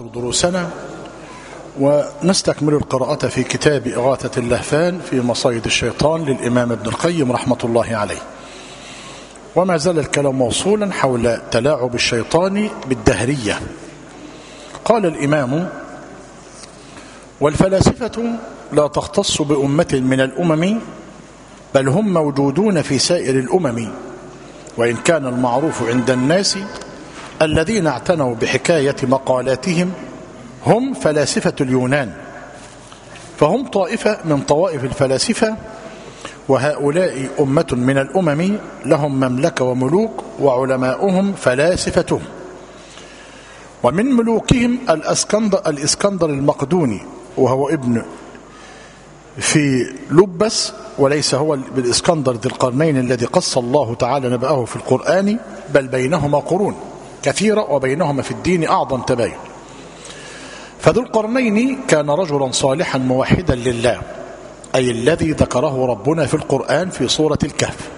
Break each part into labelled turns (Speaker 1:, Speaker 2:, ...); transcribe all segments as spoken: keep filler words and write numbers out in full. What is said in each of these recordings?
Speaker 1: نواصل دروسنا ونستكمل القراءة في كتاب إغاثة اللهفان في مصايد الشيطان للإمام ابن القيم رحمة الله عليه. وما زال الكلام موصولا حول تلاعب الشيطان بالدهرية. قال الإمام: والفلاسفة لا تختص بأمة من الأمم، بل هم موجودون في سائر الأمم، وإن كان المعروف عند الناس الذين اعتنوا بحكاية مقالاتهم هم فلاسفة اليونان، فهم طائفة من طوائف الفلاسفة، وهؤلاء أمة من الأمم لهم مملكة وملوك، وعلماؤهم فلاسفتهم. ومن ملوكهم الأسكندر, الإسكندر المقدوني، وهو ابن في لبس، وليس هو بالإسكندر ذي القرنين الذي قص الله تعالى نبأه في القرآن، بل بينهما قرون كثيرة وبينهما في الدين أعظم تباين. فذو القرنين كان رجلا صالحا موحدا لله، أي الذي ذكره ربنا في القرآن في سورة الكهف،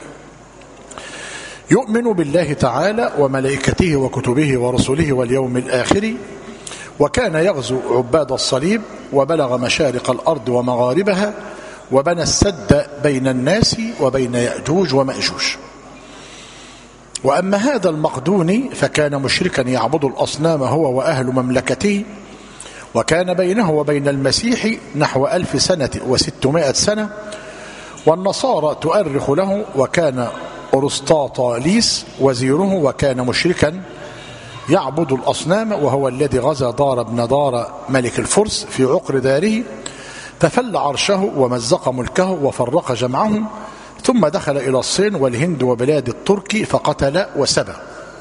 Speaker 1: يؤمن بالله تعالى وملائكته وكتبه ورسله واليوم الآخر، وكان يغزو عباد الصليب، وبلغ مشارق الأرض ومغاربها، وبنى السد بين الناس وبين يأجوج ومأجوج. وأما هذا المقدوني فكان مشركا يعبد الأصنام هو وأهل مملكته، وكان بينه وبين المسيح نحو ألف سنة وستمائة سنة، والنصارى تؤرخ له، وكان أرسطاطاليس وزيره، وكان مشركا يعبد الأصنام، وهو الذي غزا دار بن دار ملك الفرس في عقر داره، ففل عرشه ومزق ملكه وفرق جمعه، ثم دخل إلى الصين والهند وبلاد الترك فقتل وسبى.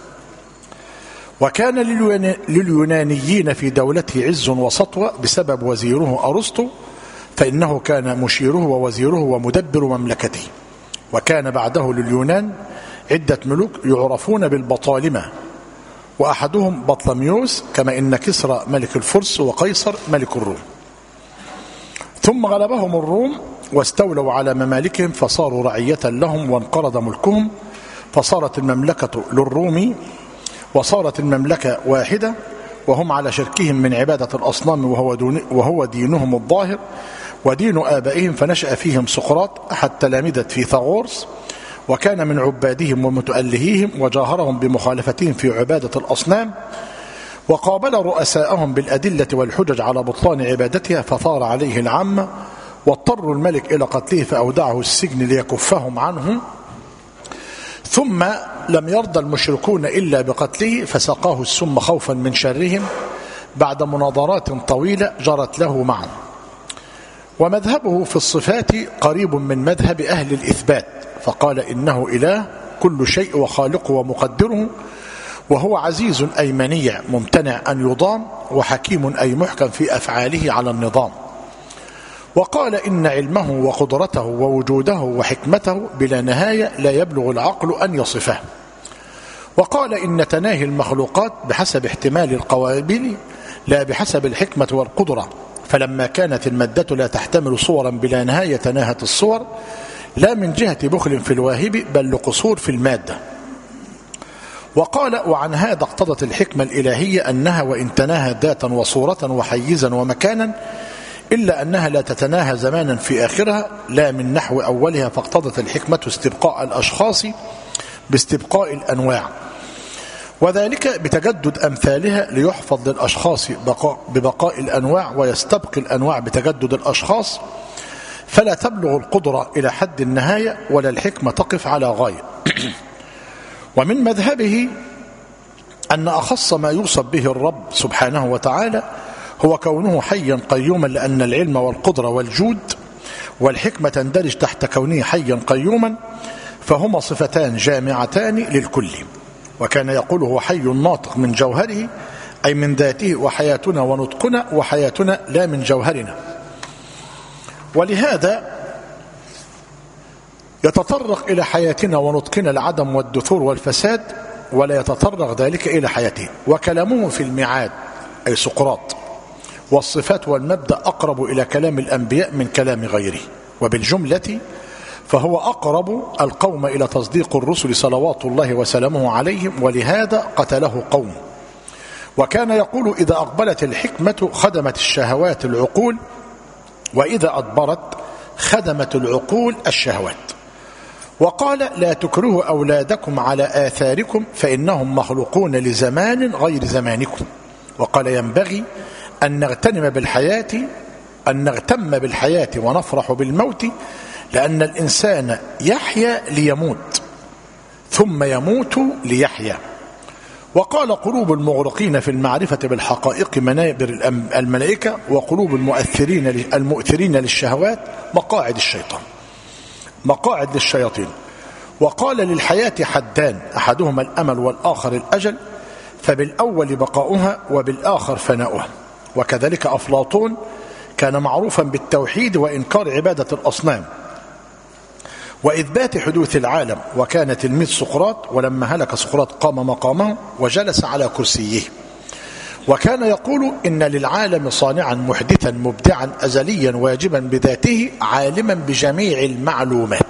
Speaker 1: وكان لليونانيين في دولته عز وسطوة بسبب وزيره أرسطو، فإنه كان مشيره ووزيره ومدبر مملكته. وكان بعده لليونان عدة ملوك يعرفون بالبطالمة، وأحدهم بطلميوس، كما إن كسرى ملك الفرس وقيصر ملك الروم. ثم غلبهم الروم واستولوا على ممالكهم، فصاروا رعية لهم وانقرض ملكهم، فصارت المملكة للروم، وصارت المملكة واحدة، وهم على شركهم من عبادة الأصنام، وهو, وهو دينهم الظاهر ودين آبائهم. فنشأ فيهم سقراط أحد تلامذة فيثاغورس، وكان من عبادهم ومتألهيهم، وجاهرهم بمخالفتهم في عبادة الأصنام، وقابل رؤساءهم بالأدلة والحجج على بطلان عبادتها، فثار عليه العامة، واضطروا الملك إلى قتله، فأودعه السجن ليكفهم عنه. ثم لم يرضى المشركون إلا بقتله، فسقاه السم خوفا من شرهم، بعد مناظرات طويلة جرت له معا. ومذهبه في الصفات قريب من مذهب أهل الإثبات، فقال إنه إله كل شيء وخالقه ومقدره، وهو عزيز أي منيع ممتنع أن يضام، وحكيم أي محكم في أفعاله على النظام. وقال إن علمه وقدرته ووجوده وحكمته بلا نهاية لا يبلغ العقل أن يصفه. وقال إن تناهي المخلوقات بحسب احتمال القوابل لا بحسب الحكمة والقدرة، فلما كانت المادة لا تحتمل صورا بلا نهاية تناهت الصور، لا من جهة بخل في الواهب بل لقصور في المادة. وقال وعن هذا اقتضت الحكمة الإلهية أنها وإن تناهى ذاتا وصورة وحيزا ومكانا، إلا أنها لا تتناهى زمانا في آخرها، لا من نحو أولها، فاقتضت الحكمة استبقاء الأشخاص باستبقاء الأنواع، وذلك بتجدد أمثالها ليحفظ للأشخاص ببقاء الأنواع، ويستبقي الأنواع بتجدد الأشخاص، فلا تبلغ القدرة إلى حد النهاية ولا الحكمة تقف على غاية. ومن مذهبه أن أخص ما يوصف به الرب سبحانه وتعالى هو كونه حيا قيوما، لأن العلم والقدرة والجود والحكمة تندرج تحت كونه حيا قيوما، فهما صفتان جامعتان للكل. وكان يقول هو حي ناطق من جوهره، أي من ذاته، وحياتنا ونطقنا، وحياتنا لا من جوهرنا. ولهذا يتطرق إلى حياتنا ونطقنا العدم والدثور والفساد، ولا يتطرق ذلك إلى حياته. وكلامه في الميعاد أي سقراط والصفات والمبدأ أقرب إلى كلام الأنبياء من كلام غيره، وبالجملة فهو أقرب القوم إلى تصديق الرسل صلوات الله وسلامه عليهم، ولهذا قتله قوم. وكان يقول إذا أقبلت الحكمة خدمت الشهوات العقول، وإذا أدبرت خدمت العقول الشهوات. وقال لا تكرهوا أولادكم على آثاركم فإنهم مخلوقون لزمان غير زمانكم. وقال ينبغي أن نغتنم بالحياة أن نغتم بالحياة ونفرح بالموت، لأن الإنسان يحيا ليموت ثم يموت ليحيا. وقال قلوب المغرقين في المعرفة بالحقائق منابر الملائكة، وقلوب المؤثرين المؤثرين للشهوات مقاعد الشيطان مقاعد للشياطين. وقال للحياة حدان، أحدهما الأمل والآخر الأجل، فبالأول بقاؤها وبالآخر فناؤها. وكذلك أفلاطون كان معروفا بالتوحيد وإنكار عبادة الأصنام وإثبات حدوث العالم، وكان تلميذ سقراط، ولما هلك سقراط قام مقامه وجلس على كرسيه. وكان يقول إن للعالم صانعا محدثا مبدعا أزليا واجبا بذاته عالما بجميع المعلومات.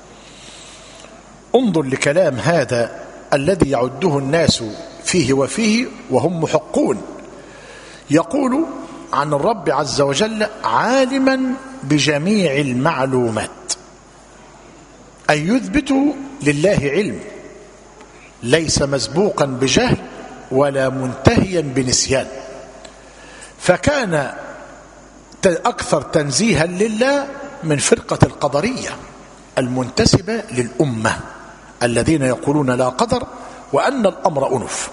Speaker 1: انظر لكلام هذا الذي يعده الناس فيه وفيه وهم محقون. يقول عن الرب عز وجل عالما بجميع المعلومات، أن يثبت لله علم ليس مسبوقا بجهل ولا منتهيا بنسيان. فكان أكثر تنزيها لله من فرقة القدرية المنتسبة للأمة الذين يقولون لا قدر وأن الأمر أنف.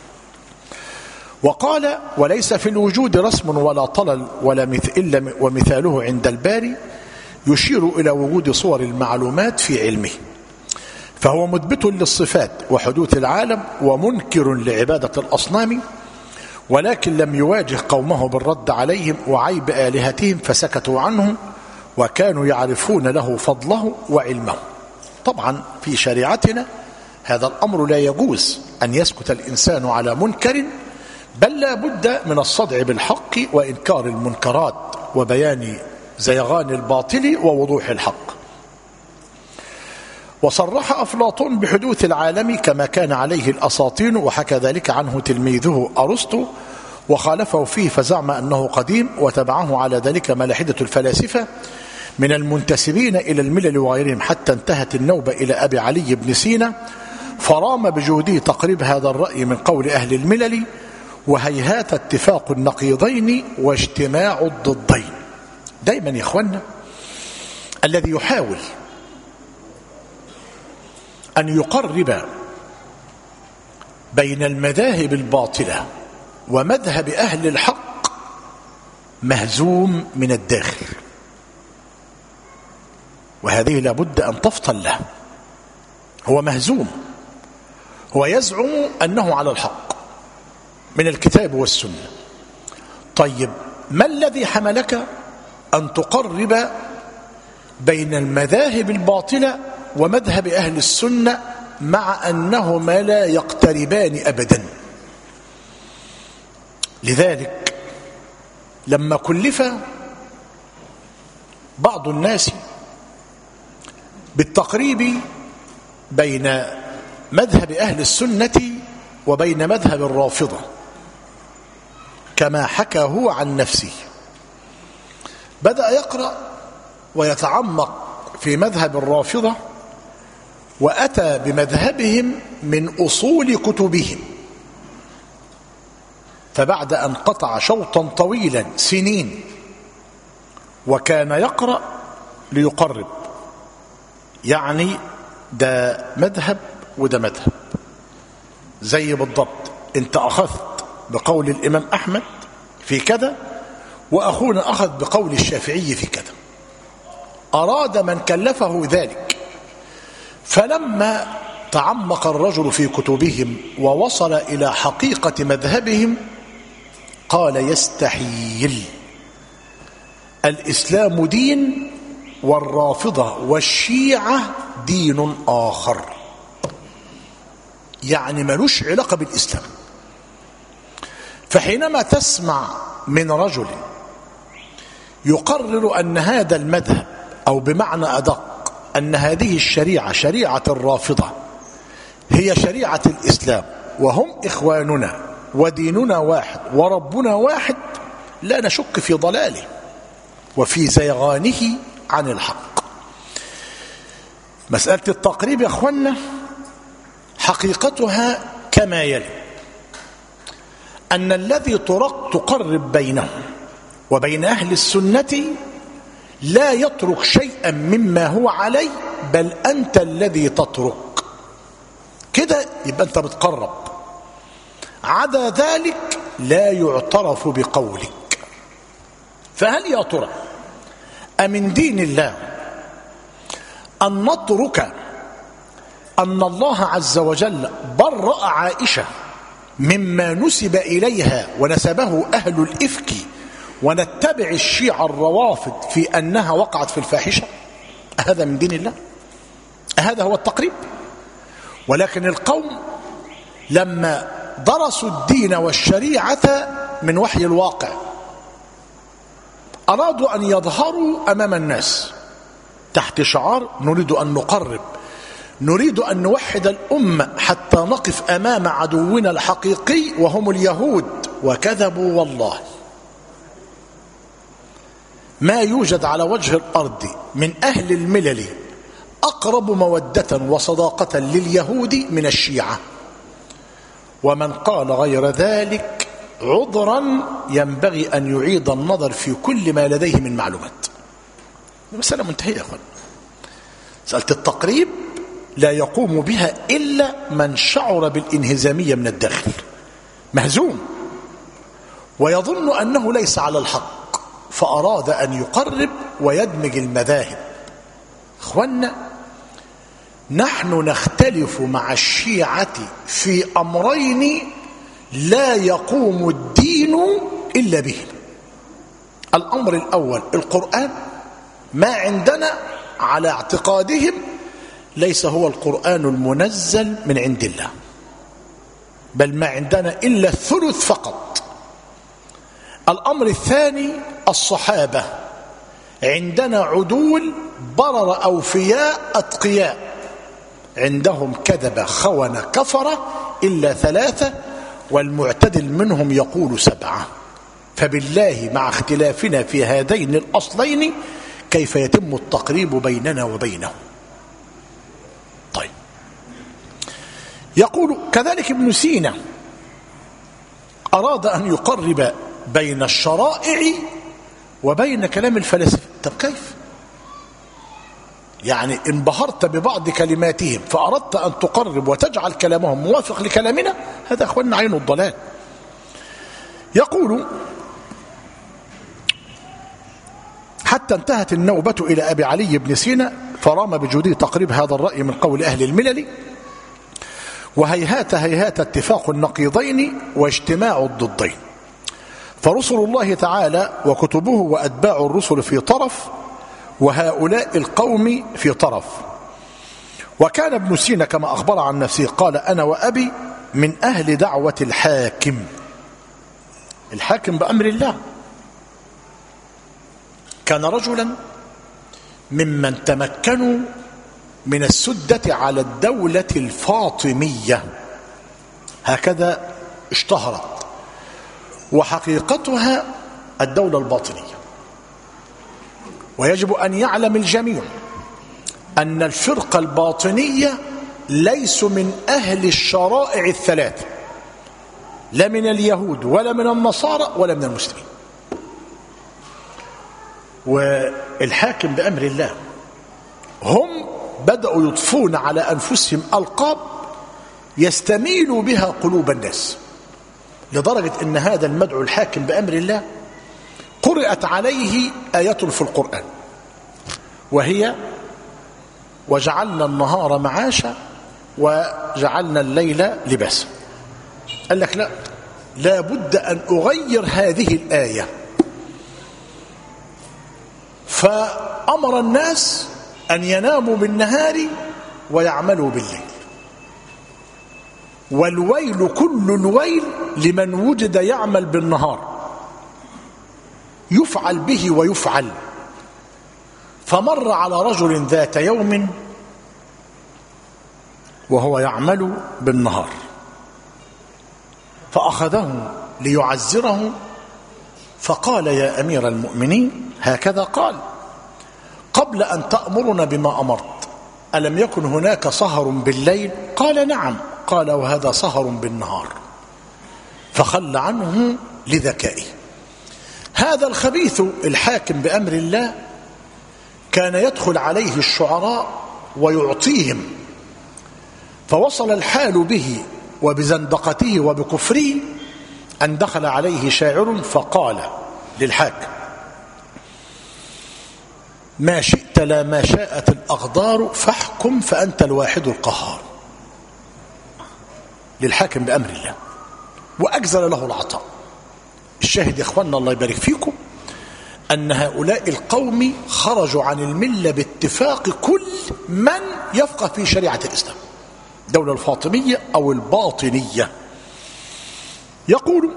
Speaker 1: وقال وليس في الوجود رسم ولا طلل ولا مثل إلا ومثاله عند الباري يشير إلى وجود صور المعلومات في علمه، فهو مثبت للصفات وحدوث العالم ومنكر لعبادة الأصنام، ولكن لم يواجه قومه بالرد عليهم وعيب آلهتهم فسكتوا عنه، وكانوا يعرفون له فضله وعلمه. طبعا في شريعتنا هذا الأمر لا يجوز أن يسكت الإنسان على منكر، بل لا بد من الصدع بالحق وإنكار المنكرات وبيان زيغان الباطل ووضوح الحق. وصرح أفلاطون بحدوث العالم كما كان عليه الأساطين، وحكى ذلك عنه تلميذه أرسطو وخالفه فيه فزعم أنه قديم، وتبعه على ذلك ملاحدة الفلاسفة من المنتسبين إلى الملل وغيرهم، حتى انتهت النوبة إلى أبي علي بن سينا، فرام بجهوده تقريب هذا الرأي من قول أهل الملل، وهيهات اتفاق النقيضين واجتماع الضدين. دايما يا إخوانا الذي يحاول أن يقرب بين المذاهب الباطلة ومذهب أهل الحق مهزوم من الداخل، وهذه لابد أن تفطن له. هو مهزوم، هو يزعم أنه على الحق من الكتاب والسنة. طيب ما الذي حملك أن تقرب بين المذاهب الباطلة ومذهب أهل السنة مع أنهما لا يقتربان أبدا؟ لذلك لما كلف بعض الناس بالتقريب بين مذهب أهل السنة وبين مذهب الرافضة كما حكى هو عن نفسه، بدأ يقرأ ويتعمق في مذهب الرافضة، وأتى بمذهبهم من أصول كتبهم. فبعد أن قطع شوطا طويلا سنين وكان يقرأ ليقرب، يعني ده مذهب وده مذهب زي بالضبط، انت أخذت بقول الإمام أحمد في كذا وأخونا أخذ بقول الشافعي في كذا. أراد من كلفه ذلك، فلما تعمق الرجل في كتبهم ووصل إلى حقيقة مذهبهم قال يستحيل، الإسلام دين والرافضة والشيعة دين آخر، يعني ملوش علاقة بالإسلام. فحينما تسمع من رجل يقرر أن هذا المذهب، أو بمعنى أدق أن هذه الشريعة شريعة الرافضة هي شريعة الإسلام وهم إخواننا وديننا واحد وربنا واحد لا نشك في ضلاله وفي زيغانه عن الحق. مسألة التقريب يا أخوانا حقيقتها كما يلي: أن الذي تقرب بينه وبين أهل السنة لا يترك شيئا مما هو عليه، بل أنت الذي تترك كده، يبقى أنت بتقرب. عدا ذلك لا يعترف بقولك. فهل يا ترى أمن دين الله أن نترك أن الله عز وجل برأ عائشة مما نسب إليها ونسبه أهل الإفك، ونتبع الشيعة الروافض في أنها وقعت في الفاحشة؟ هذا من دين الله؟ هذا هو التقريب؟ ولكن القوم لما درسوا الدين والشريعة من وحي الواقع أرادوا أن يظهروا أمام الناس تحت شعار نريد أن نقرب، نريد أن نوحد الأمة حتى نقف أمام عدونا الحقيقي وهم اليهود. وكذبوا والله. ما يوجد على وجه الأرض من أهل الملل أقرب مودة وصداقة لليهود من الشيعة، ومن قال غير ذلك عذرا ينبغي أن يعيد النظر في كل ما لديه من معلومات. مسألة منتهية يا أخوان. مسألة التقريب لا يقوم بها إلا من شعر بالانهزامية من الداخل، مهزوم ويظن أنه ليس على الحق، فأراد أن يقرب ويدمج المذاهب. أخوانا، نحن نختلف مع الشيعة في أمرين لا يقوم الدين إلا به. الأمر الأول القرآن، ما عندنا على اعتقادهم ليس هو القرآن المنزل من عند الله، بل ما عندنا إلا الثلث فقط. الأمر الثاني الصحابة، عندنا عدول برر أوفياء أتقياء، عندهم كذب خونة كفرة إلا ثلاثة، والمعتدل منهم يقول سبعة. فبالله مع اختلافنا في هذين الأصلين كيف يتم التقريب بيننا وبينهم؟ طيب، يقول كذلك ابن سينا أراد أن يقرب بين الشرائع وبين كلام الفلاسفة. طب كيف؟ يعني انبهرت ببعض كلماتهم فأردت أن تقرب وتجعل كلامهم موافق لكلامنا؟ هذا أخواننا عين الضلال. يقول حتى انتهت النوبة إلى أبي علي بن سينا فرام بجهوده تقريب هذا الرأي من قول أهل الملل، وهيهات هيهات اتفاق النقيضين واجتماع الضدين، فرسل الله تعالى وكتبه وأتباع الرسل في طرف، وهؤلاء القوم في طرف. وكان ابن سينا كما أخبر عن نفسه قال: أنا وأبي من أهل دعوة الحاكم. الحاكم بأمر الله. كان رجلا ممن تمكنوا من السدة على الدولة الفاطمية، هكذا اشتهرت، وحقيقتها الدولة الباطنية. ويجب أن يعلم الجميع أن الفرقة الباطنية ليسوا من أهل الشرائع الثلاثة، لا من اليهود ولا من النصارى ولا من المسلمين. والحاكم بأمر الله هم بدأوا يضفون على أنفسهم ألقاب يستميل بها قلوب الناس، لدرجة أن هذا المدعو الحاكم بأمر الله قرأت عليه آية في القرآن، وهي: وجعلنا النهار معاشا وجعلنا الليل لباسا. قال لك لا، لا بد أن أغير هذه الآية، فأمر الناس أن يناموا بالنهار ويعملوا بالليل. والويل كل الويل لمن وجد يعمل بالنهار، يفعل به ويفعل. فمر على رجل ذات يوم وهو يعمل بالنهار، فأخذه ليعزره فقال يا أمير المؤمنين هكذا قال قبل أن تأمرنا بما أمرت ألم يكن هناك سهر بالليل؟ قال نعم. قال وهذا سهر بالنهار. فخل عنه لذكائه. هذا الخبيث الحاكم بأمر الله كان يدخل عليه الشعراء ويعطيهم، فوصل الحال به وبزندقته وبكفره أن دخل عليه شاعر فقال للحاكم ما شئت لا ما شاءت الأقدار فاحكم فأنت الواحد القهار. للحاكم بأمر الله وأجزل له العطاء. الشاهد يا إخواننا الله يبارك فيكم أن هؤلاء القوم خرجوا عن الملة باتفاق كل من يفقه في شريعة الإسلام، الدولة الفاطمية أو الباطنية. يقول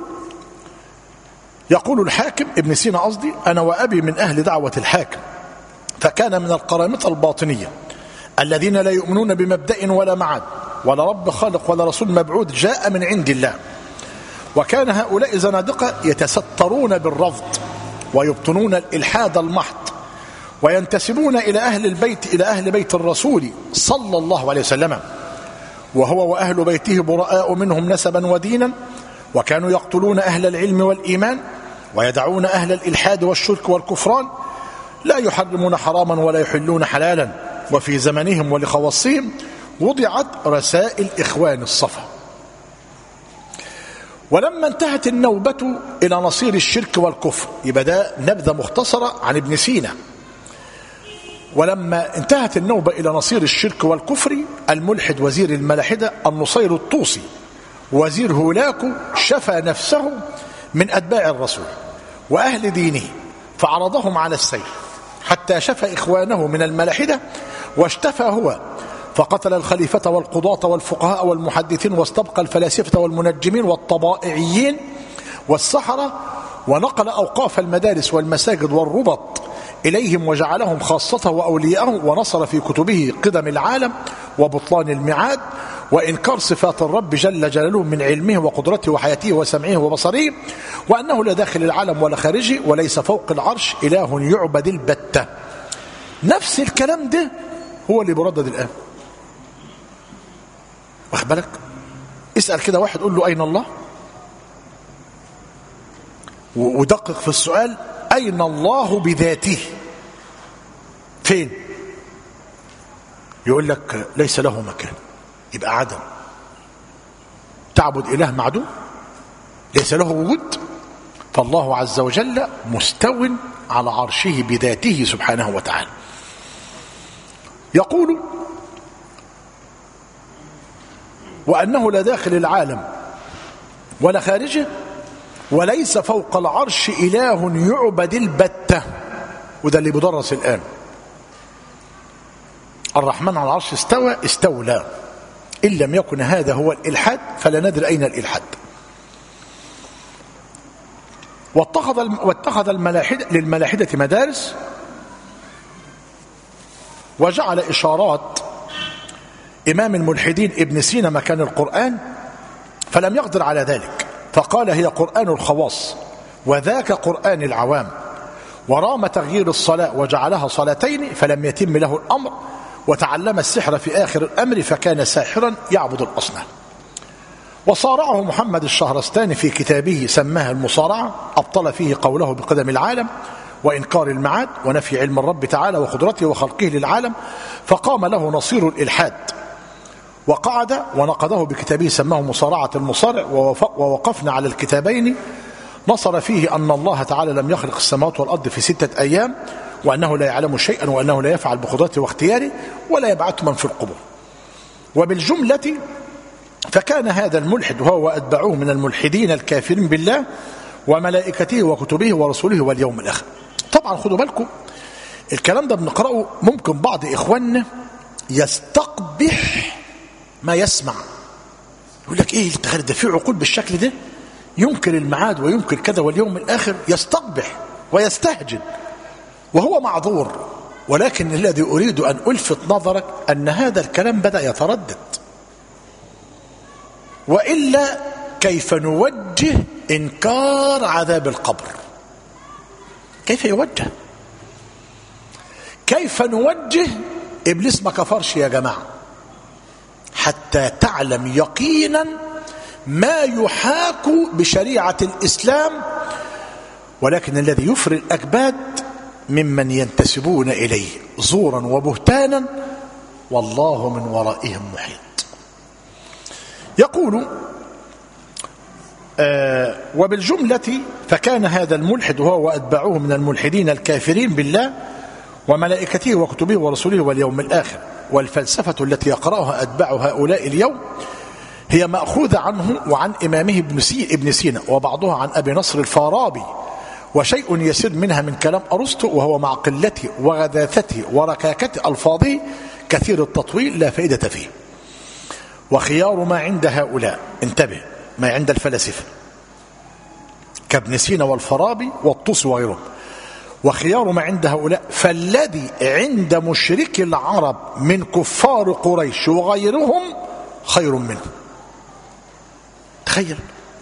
Speaker 1: يقول الحاكم ابن سينا قصدي أنا وأبي من أهل دعوة الحاكم، فكان من القرامطة الباطنية الذين لا يؤمنون بمبدأ ولا معاد ولا رب خالق ولا رسول مبعوث جاء من عند الله. وكان هؤلاء زنادقة يتسترون بالرفض ويبطنون الإلحاد المحض وينتسبون إلى أهل البيت إلى أهل بيت الرسول صلى الله عليه وسلم، وهو وأهل بيته براء منهم نسبا ودينا، وكانوا يقتلون أهل العلم والإيمان ويدعون أهل الإلحاد والشرك والكفران، لا يحرمون حراما ولا يحلون حلالا. وفي زمنهم ولخواصهم وضعت رسائل إخوان الصفا. ولما انتهت النوبة إلى نصير الشرك والكفر، يبقى ده نبذة مختصرة عن ابن سينا. ولما انتهت النوبة إلى نصير الشرك والكفر، الملحد وزير الملاحدة النصير الطوسي وزير هولاكو شفى نفسه من أتباع الرسول وأهل دينه فعرضهم على السيف حتى شفى إخوانه من الملاحدة واشتفى هو، فقتل الخليفة والقضاة والفقهاء والمحدثين واستبقى الفلاسفة والمنجمين والطبائعيين والسحرة، ونقل أوقاف المدارس والمساجد والربط إليهم وجعلهم خاصته وأولياءه، ونصر في كتبه قدم العالم وبطلان الميعاد وإنكار صفات الرب جل جلاله من علمه وقدرته وحياته وسمعه وبصره، وأنه لا داخل العالم ولا خارجه وليس فوق العرش إله يعبد البتة. نفس الكلام ده هو اللي بردد الآن. واخد بالك؟ اسأل كده واحد قول له أين الله؟ ودقق في السؤال أين الله بذاته؟ فين؟ يقول لك ليس له مكان، يبقى عدم. تعبد إله معدوم ليس له وجود، فالله عز وجل مستو على عرشه بذاته سبحانه وتعالى. يقول وأنه لا داخل العالم ولا خارجه وليس فوق العرش إله يعبد البتة. وده اللي بدرس الآن. الرحمن على العرش استوى استولى. إن لم يكن هذا هو الإلحاد فلا ندري أين الإلحاد. واتخذ واتخذ الملاحدة للملاحدة مدارس وجعل إشارات إمام الملحدين ابن سينا مكان القرآن، فلم يقدر على ذلك فقال هي قرآن الخواص وذاك قرآن العوام، ورام تغيير الصلاة وجعلها صلاتين فلم يتم له الأمر، وتعلم السحر في آخر الأمر فكان ساحرا يعبد الأصنام. وصارعه محمد الشهرستاني في كتابه سماها المصارعة، أبطل فيه قوله بقدم العالم وإنكار المعاد ونفي علم الرب تعالى وقدرته وخلقه للعالم، فقام له نصير الإلحاد وقعد ونقده بكتابه سماه مصارعة المصارع. ووقفنا على الكتابين نصر فيه أن الله تعالى لم يخلق السماوات والأرض في ستة أيام، وأنه لا يعلم شيئا، وأنه لا يفعل بقدرته واختياره، ولا يبعث من في القبور. وبالجملة فكان هذا الملحد وهو وأتبعوه من الملحدين الكافرين بالله وملائكته وكتبه ورسوله واليوم الآخر. طبعا خدوا بالكم الكلام ده بنقرأه ممكن بعض إخواننا يستقبح ما يسمع، يقول لك ايه التخيل ده في عقول بالشكل ده ينكر المعاد وينكر كذا واليوم الآخر، يستقبح ويستهجن وهو معذور. ولكن الذي أريد أن ألفت نظرك أن هذا الكلام بدأ يتردد، وإلا كيف نوجه إنكار عذاب القبر؟ كيف يوجه؟ كيف نوجه؟ إبليس ما كفرش يا جماعة، حتى تعلم يقينا ما يحاك بشريعة الإسلام، ولكن الذي يفري الأكباد ممن ينتسبون إليه زورا وبهتانا، والله من ورائهم محيط. يقول آه وبالجملة فكان هذا الملحد هو وأتباعه من الملحدين الكافرين بالله وملائكته وكتبه ورسوله واليوم الآخر. والفلسفة التي يقرأها أتباع هؤلاء اليوم هي مأخوذة عنه وعن إمامه ابن سينا، وبعضها عن أبي نصر الفارابي، وشيء يسير منها من كلام أرسطو، وهو مع قلته وغثاثته وركاكة ألفاظه كثير التطويل لا فائدة فيه. وخيار ما عند هؤلاء، انتبه، ما عند الفلاسفة كابن سينا والفارابي والطوسي وغيرهم، وخيار ما عند هؤلاء فالذي عند مشرك العرب من كفار قريش وغيرهم خير منه. تخيل،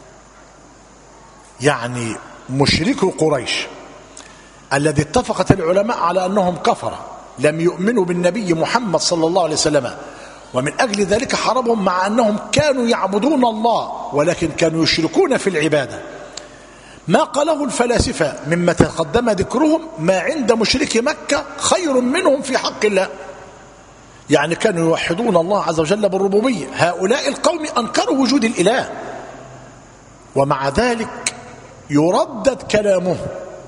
Speaker 1: يعني مشرك قريش الذي اتفقت العلماء على أنهم كفرة لم يؤمنوا بالنبي محمد صلى الله عليه وسلم، ومن أجل ذلك حاربهم مع أنهم كانوا يعبدون الله ولكن كانوا يشركون في العبادة. ما قاله الفلاسفة مما تقدم ذكرهم ما عند مشرك مكة خير منهم في حق الله، يعني كانوا يوحدون الله عز وجل بالربوبية. هؤلاء القوم أنكروا وجود الإله، ومع ذلك يردد كلامه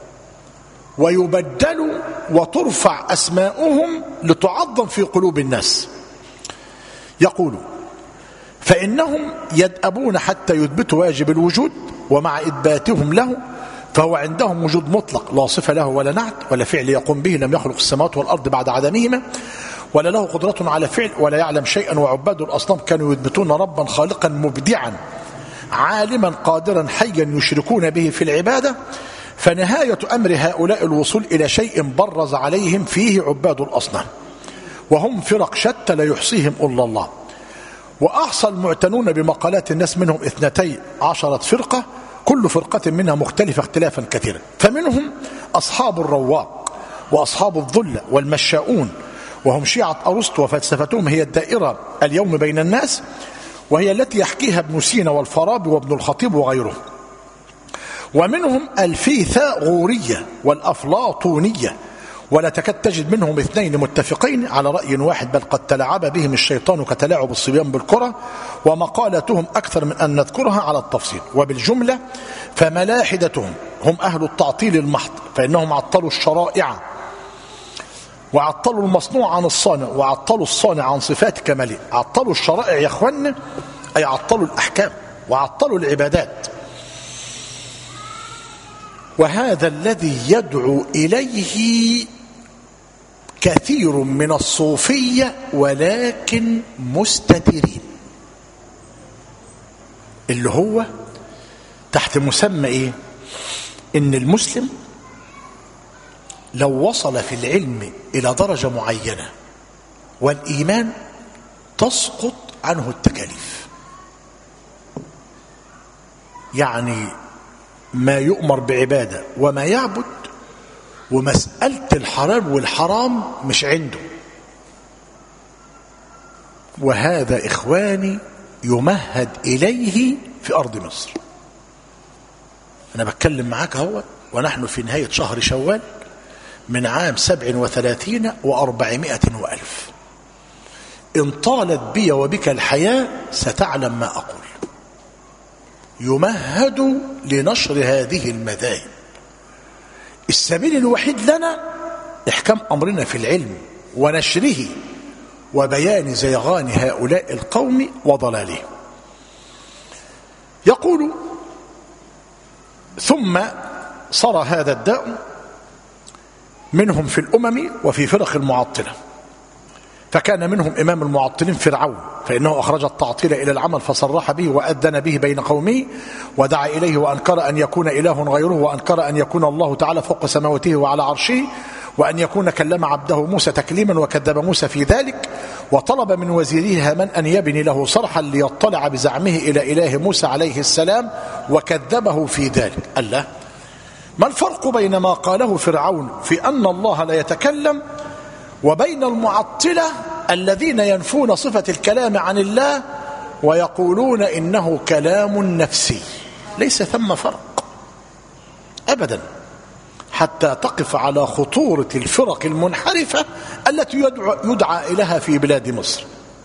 Speaker 1: ويبدل وترفع أسماؤهم لتعظم في قلوب الناس. يقول فإنهم يدأبون حتى يثبتوا واجب الوجود، ومع إثباتهم له فهو عندهم وجود مطلق لا صفة له ولا نعت ولا فعل يقوم به، لم يخلق السماوات والأرض بعد عدمهما، ولا له قدرة على فعل ولا يعلم شيئا. وعباد الأصنام كانوا يثبتون ربا خالقا مبدعا عالما قادرا حيا يشركون به في العبادة. فنهاية أمر هؤلاء الوصول إلى شيء برز عليهم فيه عباد الأصنام، وهم فرق شتى لا يحصيهم إلا الله. وأحصى المعتنون بمقالات الناس منهم اثنتي عشرة فرقة، كل فرقة منها مختلفة اختلافا كثيرا. فمنهم أصحاب الرواق وأصحاب الظلة والمشاؤون، وهم شيعة أرسطو، وفلسفتهم هي الدائرة اليوم بين الناس، وهي التي يحكيها ابن سينا والفارابي وابن الخطيب وغيرهم. ومنهم الفيثاغورية والأفلاطونية، ولا تكاد تجد منهم اثنين متفقين على رأي واحد، بل قد تلاعب بهم الشيطان كتلاعب الصبيان بالكرة، ومقالاتهم أكثر من أن نذكرها على التفصيل. وبالجملة فملاحدتهم هم أهل التعطيل المحض، فإنهم عطلوا الشرائع وعطلوا المصنوع عن الصانع، وعطلوا الصانع عن صفات كماله. عطلوا الشرائع يا اخوان، أي عطلوا الأحكام وعطلوا العبادات. وهذا الذي يدعو إليه كثير من الصوفية ولكن مستترين، اللي هو تحت مسمى ايه؟ ان المسلم لو وصل في العلم الى درجة معينة والايمان تسقط عنه التكاليف، يعني ما يؤمر بعبادة وما يعبد، ومسألة الحلال والحرام مش عنده. وهذا إخواني يمهد إليه في أرض مصر. أنا بتكلم معاك هو ونحن في نهاية شهر شوال من عام سبع وثلاثين وأربعمائة وألف. إن طالت بي وبك الحياة ستعلم ما أقول. يمهد لنشر هذه المذاهب. السبيل الوحيد لنا إحكام أمرنا في العلم ونشره وبيان زيغان هؤلاء القوم وضلالهم. يقول ثم صار هذا الداء منهم في الأمم وفي فرق المعطلة. فكان منهم إمام المعطلين فرعون، فإنه أخرج التعطيل إلى العمل فصرح به وأذن به بين قومه ودعا إليه، وأنكر أن يكون إله غيره، وأنكر أن يكون الله تعالى فوق سماوته وعلى عرشه، وأن يكون كلم عبده موسى تكليما، وكذب موسى في ذلك. وطلب من وزيره هامان أن يبني له صرحا ليطلع بزعمه إلى إله موسى عليه السلام، وكذبه في ذلك. قال له: ما الفرق بين ما قاله فرعون في أن الله لا يتكلم وبين المعطلة الذين ينفون صفة الكلام عن الله ويقولون إنه كلام نفسي؟ ليس ثم فرق أبدا، حتى تقف على خطورة الفرق المنحرفة التي يدعى, يدعى إليها في بلاد مصر.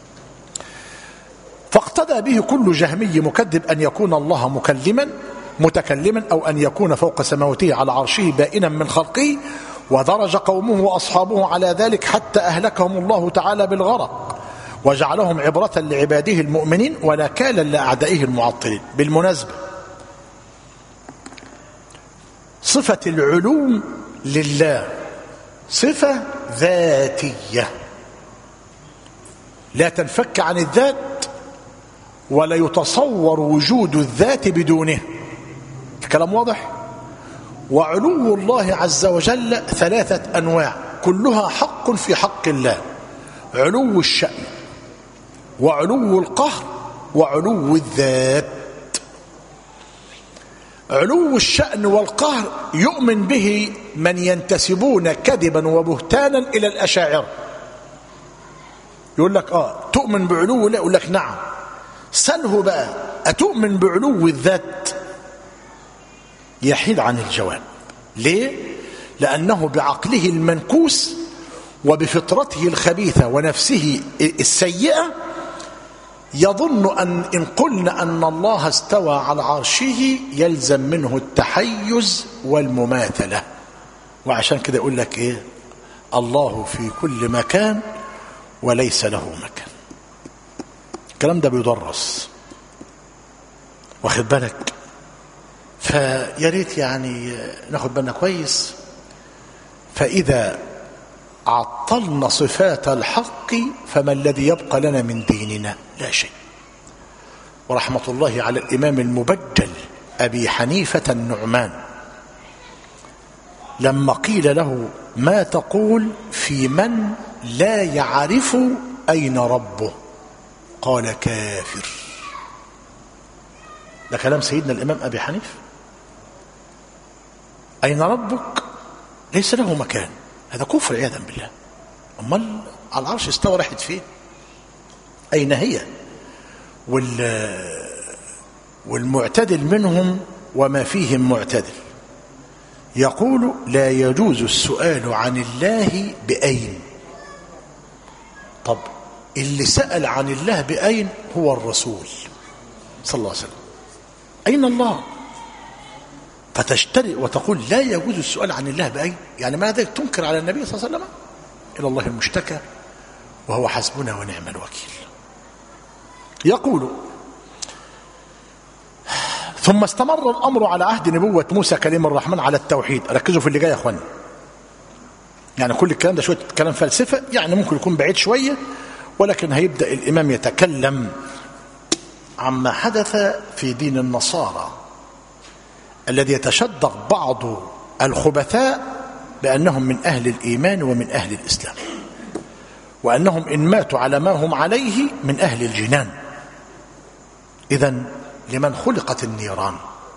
Speaker 1: فاقتدى به كل جهمي مكذب أن يكون الله مكلما متكلما، أو أن يكون فوق سماوته على عرشه بائنا من خلقه، ودرج قومه وأصحابه على ذلك حتى أهلكهم الله تعالى بالغرق، وجعلهم عبرة لعباده المؤمنين ونكالا لأعدائه المعطلين. بالمناسبة، صفة العلو لله صفة ذاتية لا تنفك عن الذات، ولا يتصور وجود الذات بدونه. الكلام واضح؟ وعلو الله عز وجل ثلاثة أنواع كلها حق في حق الله: علو الشأن، وعلو القهر، وعلو الذات. علو الشأن والقهر يؤمن به من ينتسبون كذبا وبهتانا إلى الأشاعرة. يقول لك آه تؤمن بعلو الله؟ يقول لك نعم. سأله بقى: أتؤمن بعلو الذات؟ يحيد عن الجواب. ليه؟ لأنه بعقله المنكوس وبفطرته الخبيثة ونفسه السيئة يظن أن إن قلنا أن الله استوى على عرشه يلزم منه التحيز والمماثلة، وعشان كده يقول لك إيه؟ الله في كل مكان وليس له مكان. الكلام ده بيدرس، واخد بالك؟ فيا ريت يعني ناخد بالنا كويس. فإذا عطلنا صفات الحق فما الذي يبقى لنا من ديننا؟ لا شيء. ورحمة الله على الإمام المبجل أبي حنيفة النعمان لما قيل له: ما تقول في من لا يعرف أين ربه؟ قال: كافر. ده كلام سيدنا الإمام أبي حنيفة. أين ربك؟ ليس له مكان. هذا كفر عياذا بالله. أمال على العرش استوى راحت فين؟ أين هي؟ وال والمعتدل منهم وما فيهم معتدل يقول: لا يجوز السؤال عن الله بأين. طب اللي سأل عن الله بأين هو الرسول صلى الله عليه وسلم. أين الله؟ فتشترئ وتقول لا يجوز السؤال عن الله بأين؟ يعني ماذا تنكر على النبي صلى الله عليه وسلم؟ إلى الله المشتكى وهو حسبنا ونعم الوكيل. يقول: ثم استمر الأمر على عهد نبوة موسى كليم الرحمن على التوحيد. ركزوا في اللي جاي يا أخوان، يعني كل الكلام ده شوية كلام فلسفة، يعني ممكن يكون بعيد شوية، ولكن هيبدأ الإمام يتكلم عما حدث في دين النصارى الذي يتشدق بعض الخبثاء بأنهم من أهل الإيمان ومن أهل الإسلام، وأنهم إن ماتوا على ما هم عليه من أهل الجنان. إذن لمن خلقت النيران.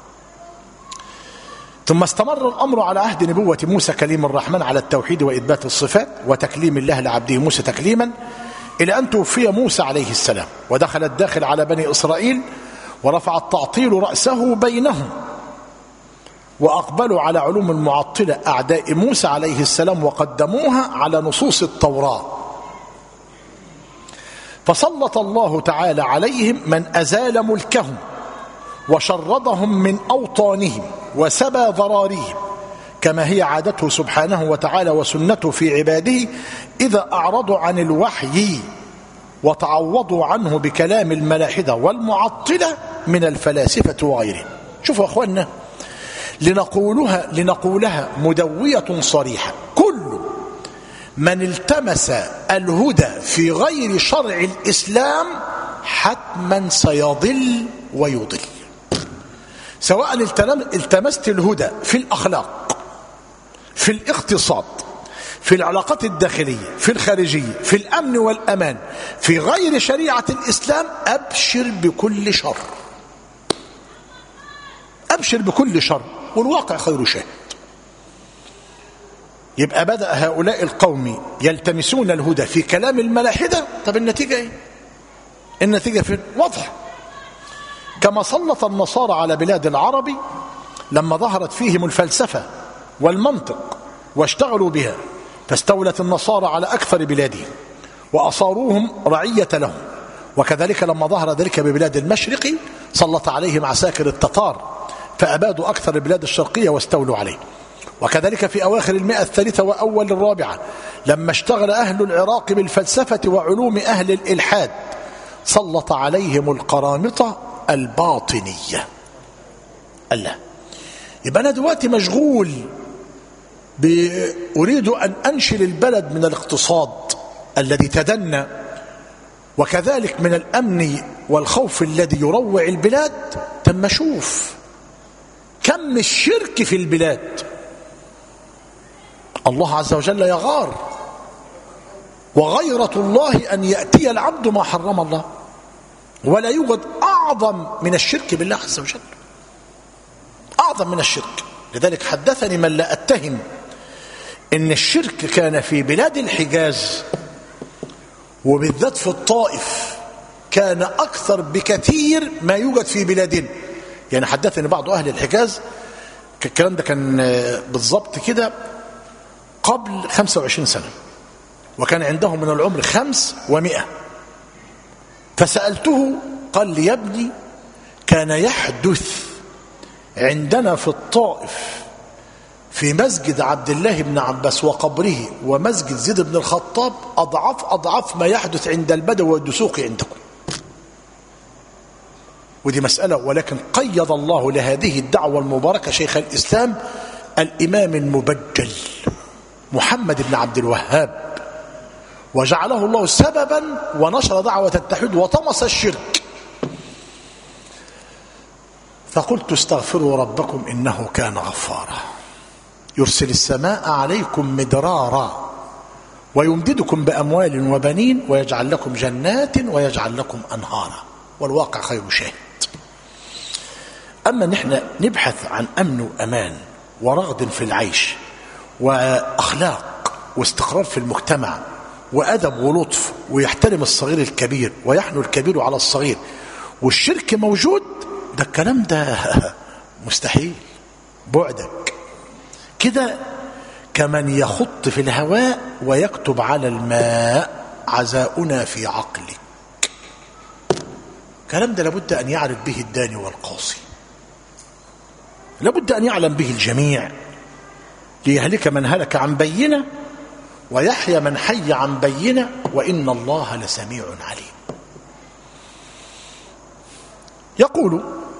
Speaker 1: ثم استمر الأمر على عهد نبوة موسى كليم الرحمن على التوحيد وإثبات الصفات وتكليم الله لعبده موسى تكليما، إلى أن توفي موسى عليه السلام ودخل الداخل على بني إسرائيل، ورفع التعطيل رأسه بينهم، وأقبلوا على علوم المعطلة أعداء موسى عليه السلام وقدموها على نصوص التوراة. فسلط الله تعالى عليهم من أزال ملكهم وشردهم من أوطانهم وسبى ضراريهم، كما هي عادته سبحانه وتعالى وسنته في عباده إذا أعرضوا عن الوحي وتعوضوا عنه بكلام الملاحدة والمعطلة من الفلاسفة وغيرهم. شوفوا يا أخوانا، لنقولها, لنقولها مدوية صريحة: كل من التمس الهدى في غير شرع الإسلام حتما سيضل ويضل، سواء التمست الهدى في الأخلاق، في الاقتصاد، في العلاقات الداخلية، في الخارجية، في الأمن والأمان، في غير شريعة الإسلام، أبشر بكل شر، أبشر بكل شر، والواقع خير شاهد. يبقى بدأ هؤلاء القوم يلتمسون الهدى في كلام الملاحدة. طب النتيجة ايه؟ النتيجة في واضح. كما سلط النصارى على بلاد العرب لما ظهرت فيهم الفلسفة والمنطق واشتغلوا بها، فاستولت النصارى على أكثر بلادهم وأصاروهم رعية لهم. وكذلك لما ظهر ذلك ببلاد المشرق سلط عليهم عساكر التتار فأبادوا أكثر البلاد الشرقية واستولوا عليه. وكذلك في أواخر المئة الثالثة وأول الرابعة لما اشتغل أهل العراق بالفلسفة وعلوم أهل الإلحاد سلط عليهم القرامطة الباطنية. الله، يبقى أنا دلوقتي مشغول أريد أن أنشل البلد من الاقتصاد الذي تدنى، وكذلك من الأمن والخوف الذي يروع البلاد. تم شوف كم الشرك في البلاد. الله عز وجل يغار، وغيرة الله أن يأتي العبد ما حرم الله، ولا يوجد أعظم من الشرك بالله عز وجل، أعظم من الشرك. لذلك حدثني من لا أتهم إن الشرك كان في بلاد الحجاز وبالذات في الطائف كان أكثر بكثير ما يوجد في بلادنا. يعني حدثني بعض أهل الحجاز، الكلام ده كان بالضبط كده قبل خمسة وعشرين سنة، وكان عندهم من العمر خمس ومئة. فسألته قال لي: يا ابني، كان يحدث عندنا في الطائف في مسجد عبد الله بن عباس وقبره ومسجد زيد بن الخطاب أضعاف أضعاف ما يحدث عند البدو والدسوق عندكم. ودي مسألة، ولكن قيض الله لهذه الدعوة المباركة شيخ الإسلام الإمام المبجل محمد بن عبد الوهاب، وجعله الله سببا ونشر دعوة التوحيد وطمس الشرك. فقلت: استغفروا ربكم إنه كان غفارا يرسل السماء عليكم مدرارا ويمددكم بأموال وبنين ويجعل لكم جنات ويجعل لكم أنهارا، والواقع خير شاهد. أما نحن نبحث عن أمن وأمان ورغد في العيش وأخلاق واستقرار في المجتمع وأدب ولطف، ويحترم الصغير الكبير ويحنو الكبير على الصغير، والشرك موجود، ده الكلام ده مستحيل. بعدك كده كمن يخط في الهواء ويكتب على الماء: عزاؤنا في عقلك. الكلام ده لابد أن يعرف به الداني والقاصي، لابد أن يعلم به الجميع، ليهلك من هلك عن بينة ويحيى من حي عن بينة وإن الله لسميع عليم. يقول: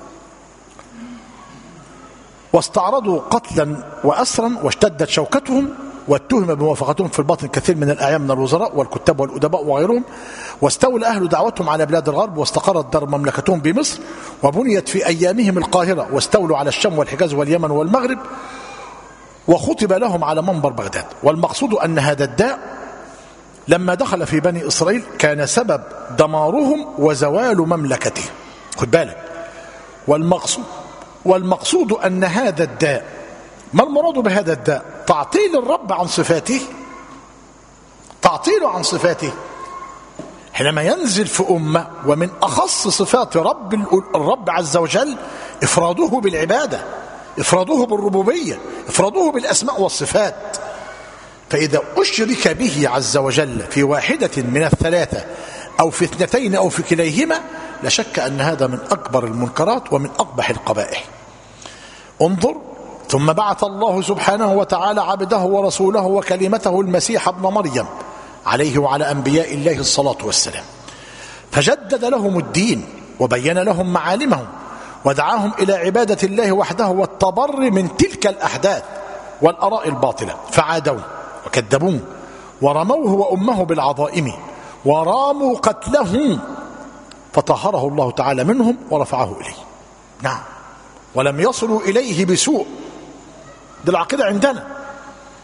Speaker 1: واستعرضوا قتلا وأسرا واشتدت شوكتهم، واتهم بموافقتهم في الباطن كثير من الأعيان من الوزراء والكتاب والأدباء وغيرهم، واستولى أهل دعوتهم على بلاد الغرب، واستقرت دار مملكتهم بمصر، وبنيت في أيامهم القاهرة، واستولوا على الشام والحجاز واليمن والمغرب، وخطب لهم على منبر بغداد. والمقصود أن هذا الداء لما دخل في بني إسرائيل كان سبب دمارهم وزوال مملكته. خد بالك، والمقصود والمقصود أن هذا الداء، ما المراد بهذا الداء؟ تعطيل الرب عن صفاته، تعطيله عن صفاته. حينما ينزل في أمة ومن أخص صفات رب الرب عز وجل إفراده بالعبادة، إفراده بالربوبية، إفراده بالأسماء والصفات، فإذا أشرك به عز وجل في واحدة من الثلاثة أو في اثنتين أو في كليهما، لا شك أن هذا من أكبر المنكرات ومن أقبح القبائح. انظر: ثم بعث الله سبحانه وتعالى عبده ورسوله وكلمته المسيح ابن مريم عليه وعلى أنبياء الله الصلاة والسلام، فجدد لهم الدين وبين لهم معالمه ودعاهم إلى عبادة الله وحده والتبر من تلك الأحداث والأراء الباطلة، فعادوه وكذبوه ورموه وأمه بالعظائم وراموا قتله، فطهره الله تعالى منهم ورفعه إليه. نعم، ولم يصلوا إليه بسوء. دي العقيدة عندنا،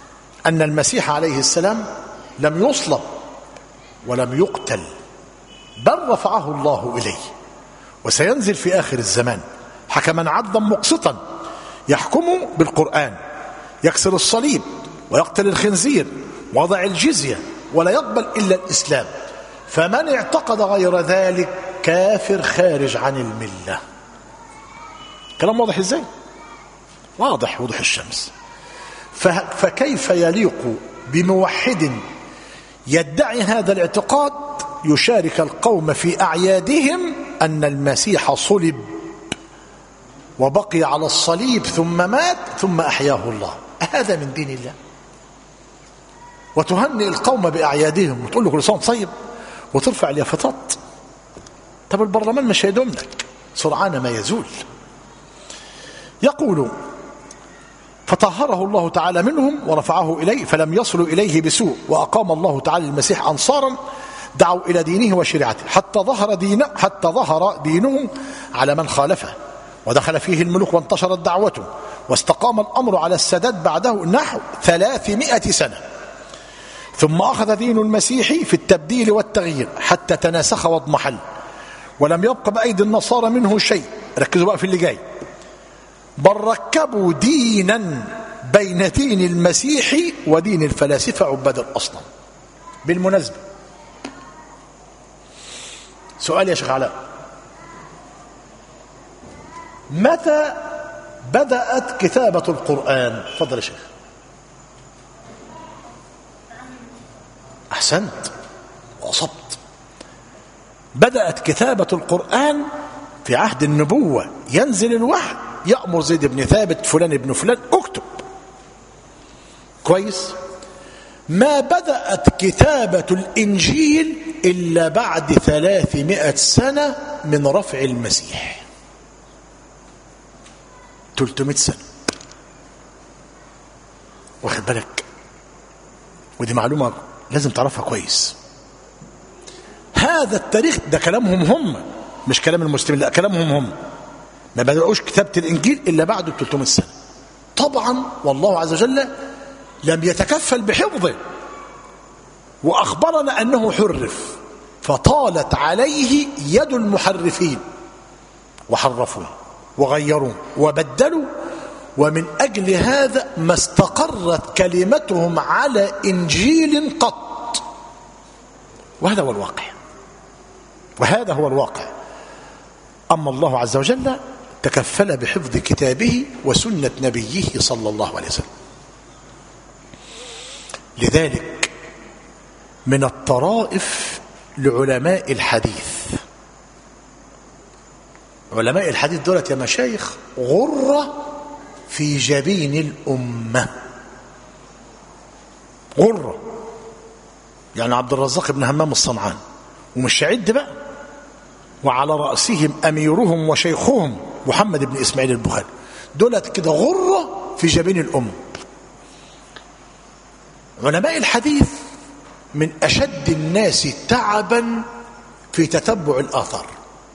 Speaker 1: أن المسيح عليه السلام لم يصلب ولم يقتل، بل رفعه الله إليه، وسينزل في آخر الزمان حكما عدلا مقسطا يحكم بالقرآن، يكسر الصليب ويقتل الخنزير ويضع الجزية ولا يقبل إلا الإسلام، فمن اعتقد غير ذلك كافر خارج عن الملة. كلام واضح ازاي؟ واضح وضوح الشمس. فكيف يليق بموحد يدعي هذا الاعتقاد يشارك القوم في أعيادهم أن المسيح صلب وبقي على الصليب ثم مات ثم أحياه الله؟ هذا من دين الله؟ وتهنئ القوم بأعيادهم وتقول له كل سنة طيب وترفع اليافطات. طب البرلمان مش هيدوم لك، سرعان ما يزول. يقول فطهره الله تعالى منهم ورفعه إليه فلم يصلوا إليه بسوء، وأقام الله تعالى المسيح أنصارا دعوا إلى دينه وشريعته حتى ظهر دينه حتى ظهر دينه على من خالفه، ودخل فيه الملوك وانتشرت دعوته، واستقام الأمر على السداد بعده نحو ثلاثمائة سنة، ثم أخذ دين المسيح في التبديل والتغيير حتى تناسخ واضمحل، ولم يبق بأيدي النصارى منه شيء. ركزوا بقى في اللي جاي. بل ركبوا دينا بين دين المسيح ودين الفلاسفة عباد الأصنام. بالمناسبة سؤال يا شيخ علاء، متى بدأت كتابة القرآن؟ تفضل يا شيخ. أحسنت وأصبت. بدأت كتابة القرآن في عهد النبوة، ينزل الوحي يأمر زيد بن ثابت فلان ابن فلان اكتب. كويس. ما بدأت كتابة الإنجيل إلا بعد ثلاثمائة سنة من رفع المسيح، ثلاثمائة سنة. واخد بالك؟ ودي معلومة لازم تعرفها كويس. هذا التاريخ ده كلامهم هم، مش كلام المسلمين، لا كلامهم هم. ما بدأوش كتابة الإنجيل إلا بعد ثلاثمائة سنة. طبعا والله عز وجل لم يتكفل بحفظه، وأخبرنا أنه حرف، فطالت عليه يد المحرفين وحرفوه وغيروا وبدلوا، ومن أجل هذا ما استقرت كلمتهم على إنجيل قط. وهذا هو الواقع، وهذا هو الواقع. أما الله عز وجل تكفل بحفظ كتابه وسنة نبيه صلى الله عليه وسلم. لذلك من الطرائف لعلماء الحديث، علماء الحديث دولت يا مشايخ غرة في جبين الأمة، غرة. يعني عبد الرزاق بن همام الصنعاني، ومش عد بقى، وعلى رأسهم أميرهم وشيخهم محمد بن إسماعيل البخاري، دولت كده غرة في جبين الأمة. علماء الحديث من أشد الناس تعبا في تتبع الآثار،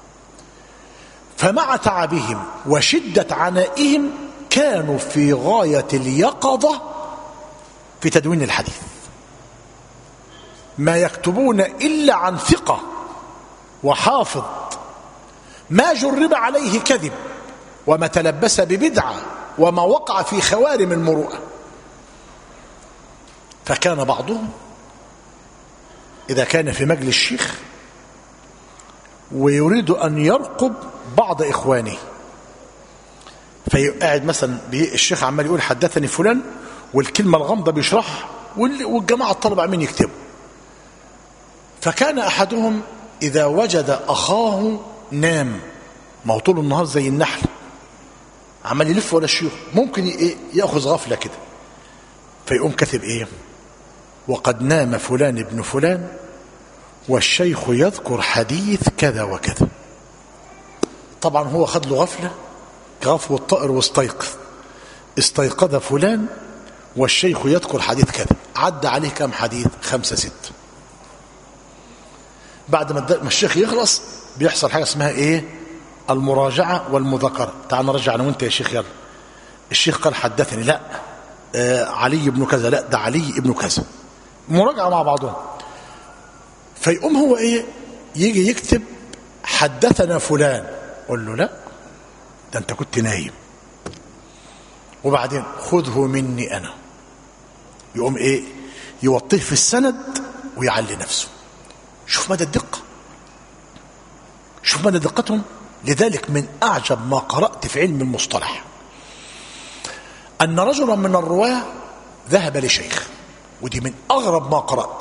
Speaker 1: فمع تعبهم وشدة عنائهم كانوا في غاية اليقظة في تدوين الحديث، ما يكتبون إلا عن ثقة وحافظ، ما جرب عليه كذب، وما تلبس ببدعة، وما وقع في خوارم المروءة. فكان بعضهم إذا كان في مجلس الشيخ ويريد أن يرقب بعض إخوانه، فيقعد مثلا الشيخ عمال يقول حدثني فلان، والكلمة الغامضة بيشرحها، والجماعة الطلبة عمين يكتبوا. فكان أحدهم إذا وجد أخاه نام، ما هو طول النهار زي النحل عمال يلف ولا الشيوخ، ممكن يأخذ غفلة كده، فيقوم كاتب إيه؟ وقد نام فلان ابن فلان والشيخ يذكر حديث كذا وكذا. طبعا هو خد له غفلة كغفو الطائر واستيقظ، استيقظ فلان والشيخ يذكر حديث كذا، عدى عليه كم حديث؟ خمسة ست. بعد ما الشيخ يخلص بيحصل حاجة اسمها ايه؟ المراجعة والمذاكرة. تعال نرجع انا وانت يا شيخ، يلا الشيخ قال حدثني، لا آه علي بن كذا، لا ده علي بن كذا، مراجعة مع بعضهم. فيقوم هو ايه يجي يكتب حدثنا فلان، قول له لا ده انت كنت نايم، وبعدين خذه مني انا. يقوم ايه يوطيه في السند ويعلي نفسه. شوف مدى الدقة، شوف مدى دقتهم. لذلك من اعجب ما قرأت في علم المصطلح ان رجلا من الرواة ذهب لشيخ، ودي من اغرب ما قرأت،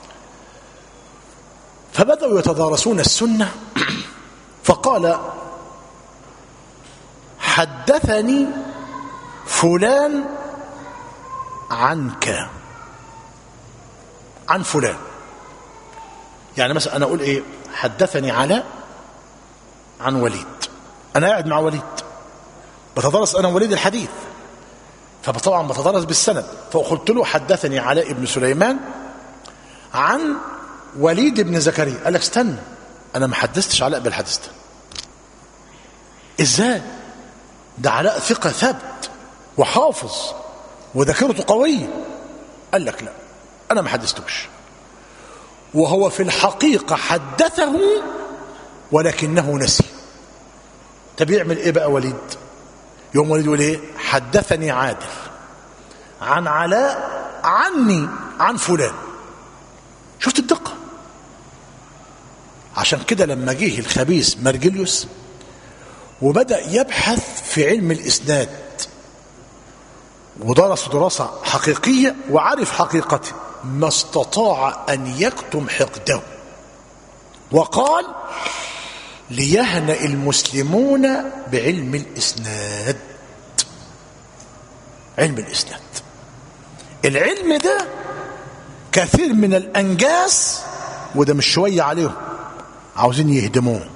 Speaker 1: فبدأوا يتدارسون السنة، فقال حدثني فلان عنك عن فلان. يعني مثلا انا اقول ايه حدثني علاء عن وليد، انا قاعد مع وليد بتدرس انا ووليد الحديث، فطبعا بتدرس بالسند، فقلت له حدثني علاء بن سليمان عن وليد بن زكريا. قال لك استنى انا ما حدثتش علاء بالحديث ده. ازاي؟ ده علاء ثقة ثابت وحافظ وذاكرته قوية. قال لك لا انا ما حدثتوش، وهو في الحقيقة حدثه ولكنه نسي. طب يعمل ايه بقى وليد؟ يوم وليد يقول ايه حدثني عادل عن علاء عني عن فلان. شفت الدقة؟ عشان كده لما جه الخبيث مرجليوس وبدأ يبحث في علم الإسناد ودرس دراسة حقيقية وعرف حقيقته، ما استطاع أن يكتم حقده، وقال ليهنأ المسلمون بعلم الإسناد. علم الإسناد العلم ده كثير من الأنجاس، وده مش شوية عليهم عاوزين يهدموه،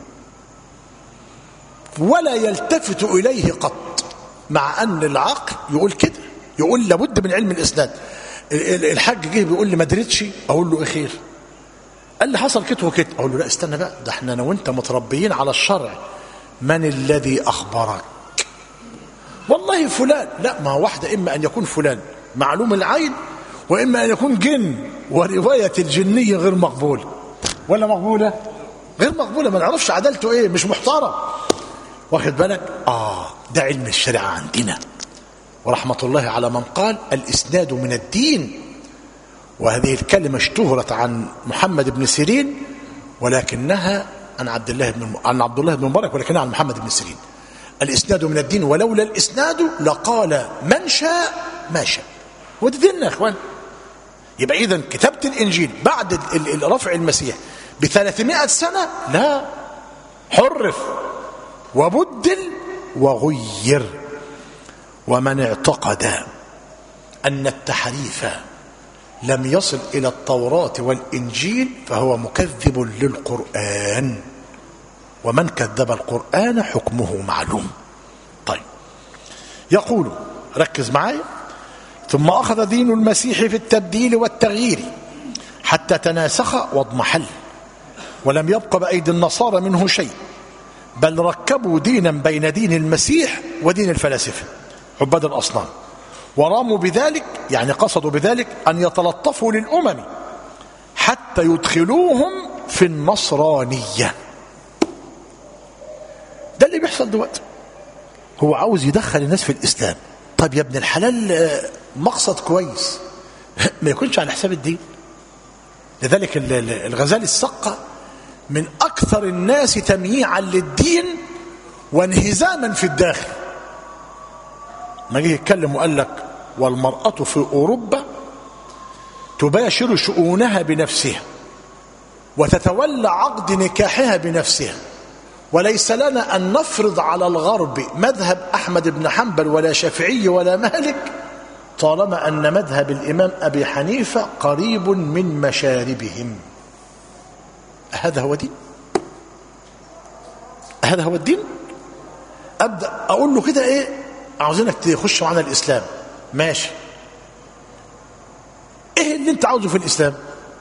Speaker 1: ولا يلتفت إليه قط، مع أن العقل يقول كده، يقول لابد من علم الإسناد. الحاج جه بيقول لي ما دريتش، أقول له إيه خير؟ قال لي حصل كده وكده، أقول له لا استنى بقى، ده احنا أنا وأنت متربيين على الشرع. من الذي أخبرك؟ والله فلان. لا، ما هو واحدة إما أن يكون فلان معلوم العين، وإما أن يكون جن، ورواية الجنية غير مقبولة. ولا مقبولة؟ غير مقبولة، ما نعرفش عدالته إيه، مش محترم. واخد بالك؟ آه ده علم الشريعة عندنا، ورحمة الله على من قال الإسناد من الدين. وهذه الكلمة اشتهرت عن محمد بن سيرين، ولكنها عن عبد الله بن عن عبد الله بن مبارك، ولكنها عن محمد بن سيرين. الإسناد من الدين، ولولا الإسناد لقال من شاء ما شاء. وده ديننا يا اخوان. يبقى إذن كتابة الإنجيل بعد رفع المسيح بثلاثمائة سنة لا، حرف وبدل وغير. ومن اعتقد أن التحريف لم يصل إلى التوراة والإنجيل فهو مكذب للقرآن، ومن كذب القرآن حكمه معلوم. طيب يقول، ركز معي، ثم أخذ دين المسيح في التبديل والتغيير حتى تناسخ واضمحل، ولم يبق بأيدي النصارى منه شيء، بل ركبوا دينا بين دين المسيح ودين الفلاسفة عباد الأصنام، وراموا بذلك، يعني قصدوا بذلك أن يتلطفوا للأمم حتى يدخلوهم في النصرانية. ده اللي بيحصل دلوقتي، هو عاوز يدخل الناس في الإسلام. طيب يا ابن الحلال، مقصد كويس ما يكونش على حساب الدين. لذلك الغزالي السقة من أكثر الناس تمييعا للدين وانهزاما في الداخل. ما جه يتكلم وقال لك والمرأة في أوروبا تباشر شؤونها بنفسها وتتولى عقد نكاحها بنفسها، وليس لنا أن نفرض على الغرب مذهب أحمد بن حنبل ولا شافعي ولا مالك، طالما أن مذهب الإمام أبي حنيفة قريب من مشاربهم. هذا هو دين؟ هذا هو الدين؟ أبدأ أقول له كده إيه، عاوزينك تخش معنا الإسلام، ماشي، إيه اللي أنت عاوزه في الإسلام؟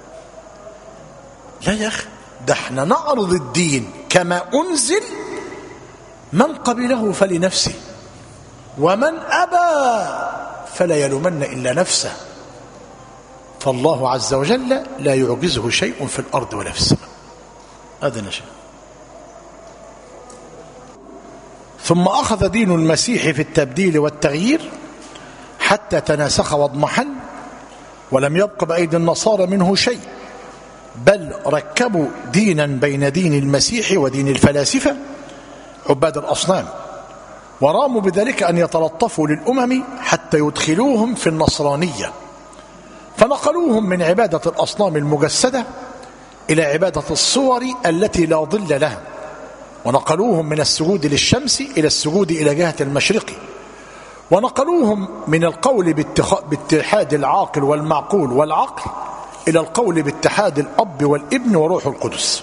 Speaker 1: لا يا أخي، ده احنا نعرض الدين كما أنزل، من قبله فلنفسه، ومن أبى فلا يلومن إلا نفسه، فالله عز وجل لا يعجزه شيء في الأرض ولا في السماء. هذا نشأ. ثم أخذ دين المسيح في التبديل والتغيير حتى تناسخ واضمحل، ولم يبق بأيدي النصارى منه شيء، بل ركبوا دينا بين دين المسيح ودين الفلاسفة عباد الأصنام، وراموا بذلك أن يتلطفوا للأمم حتى يدخلوهم في النصرانية، فنقلوهم من عبادة الأصنام المجسدة إلى عبادة الصور التي لا ظل لها، ونقلوهم من السجود للشمس إلى السجود إلى جهة المشرق، ونقلوهم من القول باتحاد العاقل والمعقول والعقل إلى القول باتحاد الأب والابن وروح القدس.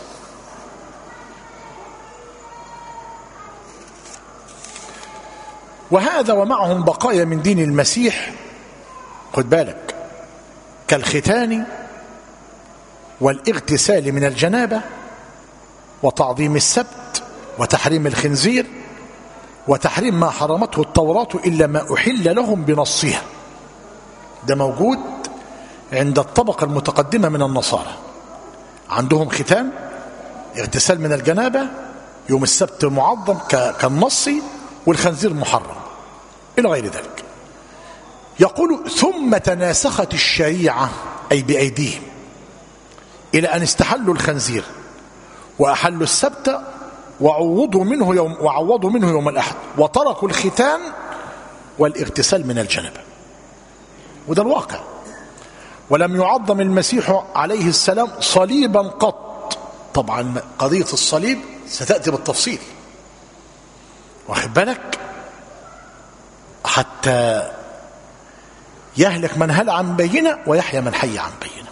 Speaker 1: وهذا ومعهم بقايا من دين المسيح، خد بالك، كالختان والاغتسال من الجنابة وتعظيم السبت وتحريم الخنزير وتحريم ما حرمته التوراة إلا ما أحل لهم بنصها. ده موجود عند الطبقة المتقدمة من النصارى، عندهم ختان، اغتسال من الجنابة، يوم السبت معظم كالنص، والخنزير محرم إلى غير ذلك. يقول ثم تناسخت الشريعة أي بأيديهم إلى أن استحلوا الخنزير وأحلوا السبت وعوضوا منه يوم وعوضوا منه يوم الأحد، وتركوا الختان والاغتسال من الجنابة. وده الواقع. ولم يعظم المسيح عليه السلام صليبا قط. طبعا قضية الصليب ستأتي بالتفصيل، واخد بالك، حتى يهلك من هل عن بينة ويحيى من حي عن بينة.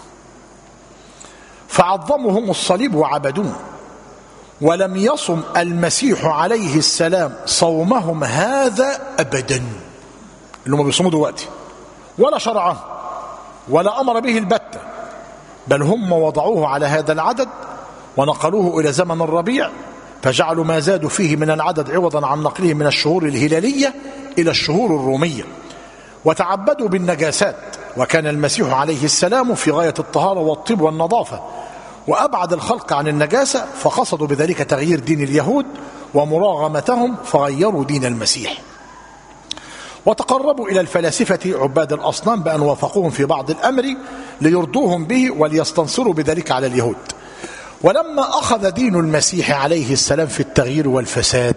Speaker 1: فعظمهم الصليب وعبدوه، ولم يصم المسيح عليه السلام صومهم هذا أبدا، اللي هم بيصوموا دلوقتي، ولا شرعه ولا أمر به البتة، بل هم وضعوه على هذا العدد ونقلوه إلى زمن الربيع، فجعلوا ما زادوا فيه من العدد عوضا عن نقله من الشهور الهلالية إلى الشهور الرومية، وتعبدوا بالنجاسات. وكان المسيح عليه السلام في غاية الطهارة والطيب والنظافة، وأبعد الخلق عن النجاسة، فقصدوا بذلك تغيير دين اليهود ومراغمتهم، فغيروا دين المسيح. وتقربوا إلى الفلاسفة عباد الأصنام بأن وافقوهم في بعض الأمر ليرضوهم به وليستنصروا بذلك على اليهود. ولما أخذ دين المسيح عليه السلام في التغيير والفساد،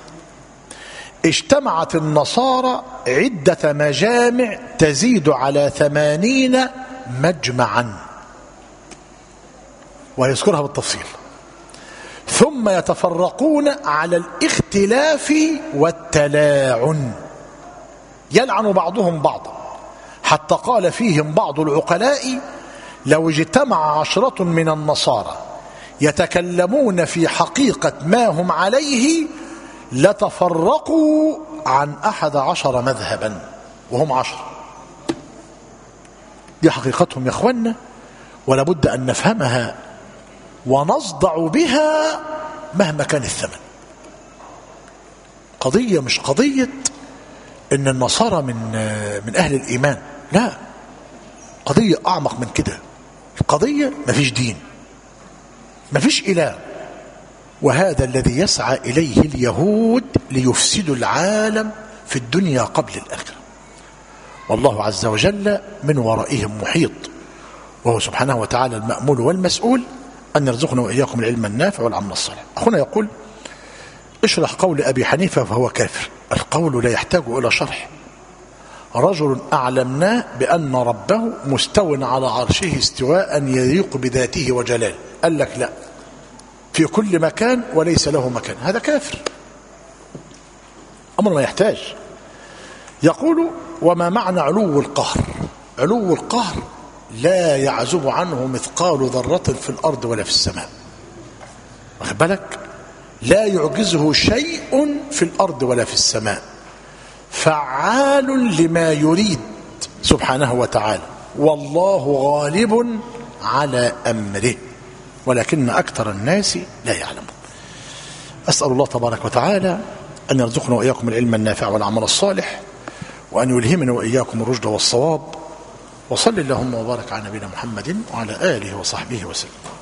Speaker 1: اجتمعت النصارى عدة مجامع تزيد على ثمانين مجمعا، ويذكرها بالتفصيل، ثم يتفرقون على الاختلاف والتلاعن، يلعن بعضهم بعضا، حتى قال فيهم بعض العقلاء: لو اجتمع عشرة من النصارى يتكلمون في حقيقة ما هم عليه لتفرقوا عن أحد عشر مذهبا، وهم عشر. دي حقيقتهم يا أخوانا، ولا بد أن نفهمها ونصدع بها مهما كان الثمن. قضية مش قضية إن النصارى من من أهل الإيمان، لا، قضية أعمق من كده. القضية مفيش دين، مفيش إله، وهذا الذي يسعى إليه اليهود ليفسدوا العالم في الدنيا قبل الآخرة، والله عز وجل من ورائهم محيط، وهو سبحانه وتعالى المأمول والمسؤول أن يرزقنا وإياكم العلم النافع والعمل الصالح. أخونا يقول: اشرح قول أبي حنيفة فهو كافر. القول لا يحتاج إلى شرح. رجل أعلمناه بأن ربه مستو على عرشه استواء يليق بذاته وجلاله، قال لك لا، في كل مكان وليس له مكان، هذا كافر، أمر ما يحتاج. يقول: وما معنى علو القهر؟ علو القهر لا يعزب عنه مثقال ذرة في الأرض ولا في السماء، واخد بالك؟ لا يعجزه شيء في الأرض ولا في السماء، فعال لما يريد سبحانه وتعالى، والله غالب على أمره ولكن أكثر الناس لا يعلمون. أسأل الله تبارك وتعالى أن يرزقنا وإياكم العلم النافع والعمل الصالح، وأن يلهمنا وإياكم الرشد والصواب. وصل اللهم وبارك على نبينا محمد وعلى آله وصحبه وسلم.